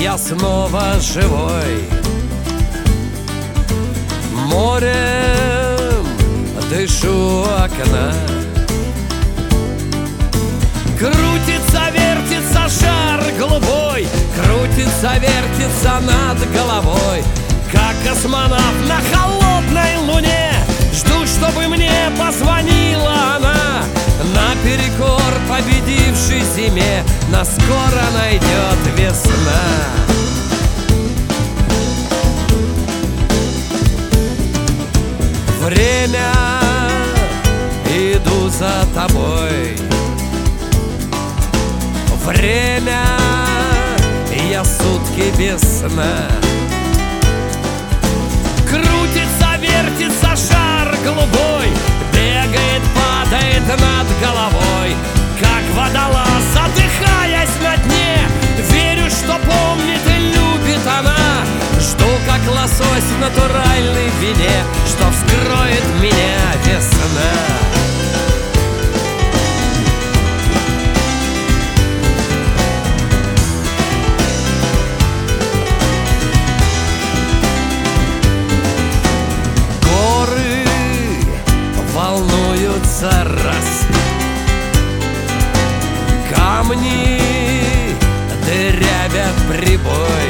я снова живой. Морем дышу у окна. Крутится, вертится шар голубой, крутится, вертится над головой. Как космонавт на холодной луне, жду, чтобы мне позвонила она. Наперекор победившей зиме нас скоро найдет весна. Время, иду за тобой. Время, я сутки без сна. Крутится, вертится шар голубой, бегает, падает над головой. Как водолаз, задыхаясь на дне, верю, что помнит и любит она. Жду, как лосось в натуральной вине, что вскроет меня весна. Волнуются раз, камни дырявят прибой.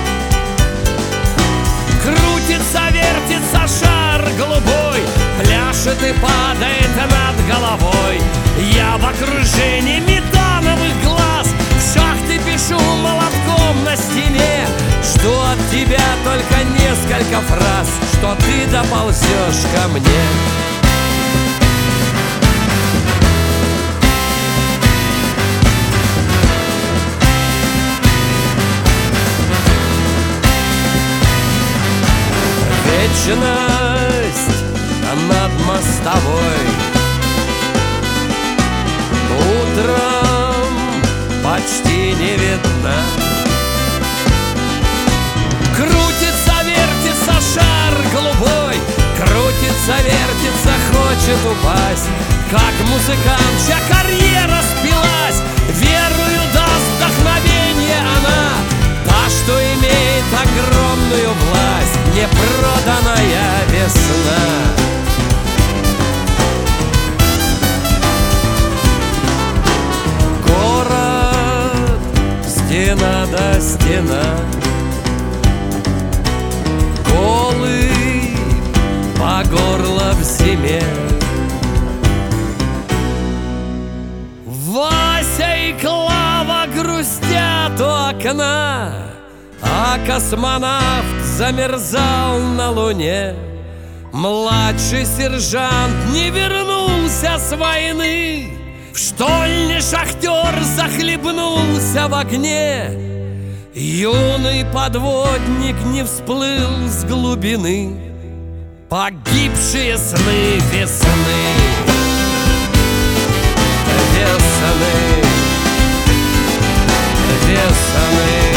Крутится, вертится шар голубой, пляшет и падает над головой. Я в окружении метановых глаз, в шахте пишу молотком на стене. Жду от тебя только несколько фраз, что ты доползешь ко мне. Вечность над мостовой, утром почти не видна. Крутится, вертится шар голубой, крутится, вертится, хочет упасть. Как музыкант, чья карьера спилась, верою даст вдохновение она. Та, что имеет огромную власть, непроданная весна. Город, стена до стена, голый по горло в зиме. Вася и Клава грустят у окна, а космонавт замерзал на луне. Младший сержант не вернулся с войны, в штольне шахтер захлебнулся в огне. Юный подводник не всплыл с глубины. Погибшие сны весны, весны, весны.